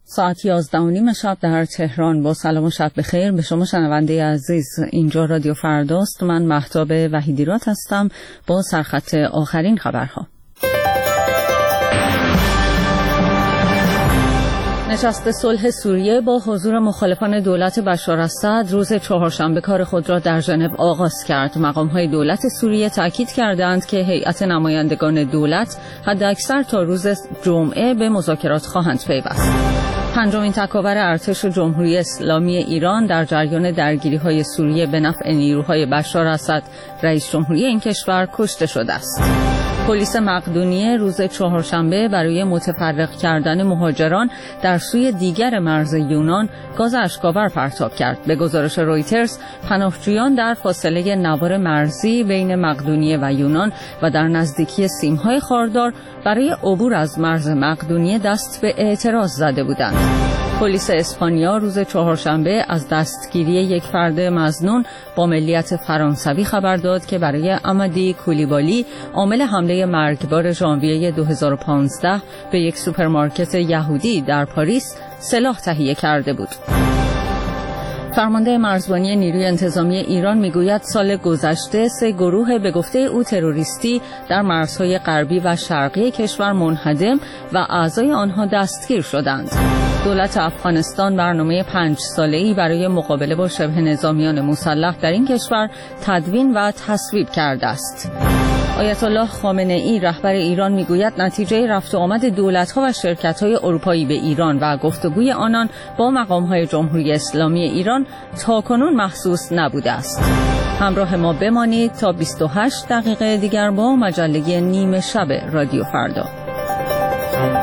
ساعت 11:30 شب در تهران. با سلام و شب بخیر به شما شنونده عزیز. اینجا رادیو فرداست. من مهتاب وحیدیرات هستم با سرخط آخرین خبرها. نشست صلح سوریه با حضور مخالفان دولت بشار اسد روز چهارشنبه کار خود را در ژنو آغاز کرد. مقام‌های دولت سوریه تأکید کردند که هیئت نمایندگان دولت حداکثر تا روز جمعه به مذاکرات خواهند پیوست. پنجمین تکاور ارتش جمهوری اسلامی ایران در جریان درگیری‌های سوریه به نفع نیروهای بشار اسد رئیس جمهوری این کشور کشته شده است. پلیس مقدونیه روز چهارشنبه برای متفرق کردن مهاجران در سوی دیگر مرز یونان گاز اشک‌آور پرتاب کرد. به گزارش رویترز، پناهجویان در فاصله نوار مرزی بین مقدونیه و یونان و در نزدیکی سیم‌های خاردار برای عبور از مرز مقدونیه دست به اعتراض زده بودند. پلیس اسپانیا روز چهارشنبه از دستگیری یک فرد مظنون با ملیت فرانسوی خبر داد که برای امادی کولیبالی، عامل حمله مرگبار ژانویه 2015 به یک سوپرمارکت یهودی در پاریس، سلاح تهیه کرده بود. فرمانده مرزبانی نیروی انتظامی ایران میگوید سال گذشته 3 گروه به گفته او تروریستی در مرزهای غربی و شرقی کشور منهدم و اعضای آنها دستگیر شدند. دولت افغانستان برنامه 5 ساله‌ای برای مقابله با شبه نظامیان مسلح در این کشور تدوین و تصویب کرده است. آیت الله خامنه‌ای رهبر ایران میگوید نتیجه رفت و آمد دولت‌ها و شرکت‌های اروپایی به ایران و گفتگوی آنان با مقام‌های جمهوری اسلامی ایران تاکنون محسوس نبوده است. همراه ما بمانید تا 28 دقیقه دیگر با مجله نیمه شب رادیو فردا.